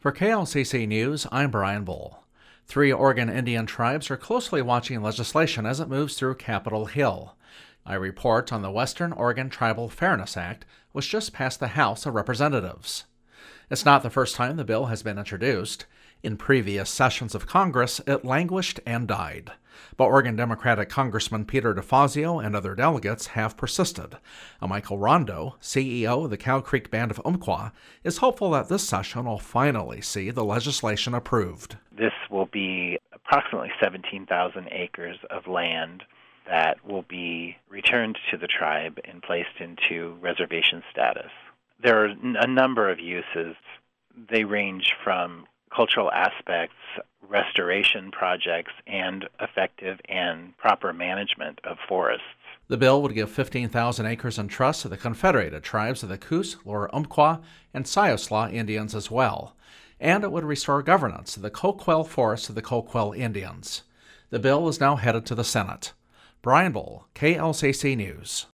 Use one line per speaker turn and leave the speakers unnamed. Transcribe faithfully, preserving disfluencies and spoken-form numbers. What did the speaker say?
For K L C C News, I'm Brian Bull. Three Oregon Indian tribes are closely watching legislation as it moves through Capitol Hill. A report on the Western Oregon Tribal Fairness Act was just passed the House of Representatives. It's not the first time the bill has been introduced. In previous sessions of Congress, it languished and died. But Oregon Democratic Congressman Peter DeFazio and other delegates have persisted. Michael Rondo, C E O of the Cow Creek Band of Umpqua, is hopeful that this session will finally see the legislation approved.
This will be approximately seventeen thousand acres of land that will be returned to the tribe and placed into reservation status. There are a number of uses. They range from cultural aspects, restoration projects, and effective and proper management of forests.
The bill would give fifteen thousand acres in trust to the Confederated Tribes of the Coos, Lower Umpqua, and Siuslaw Indians as well, and it would restore governance of the Coquille Forests of the Coquille Indians. The bill is now headed to the Senate. Brian Bull, K L C C News.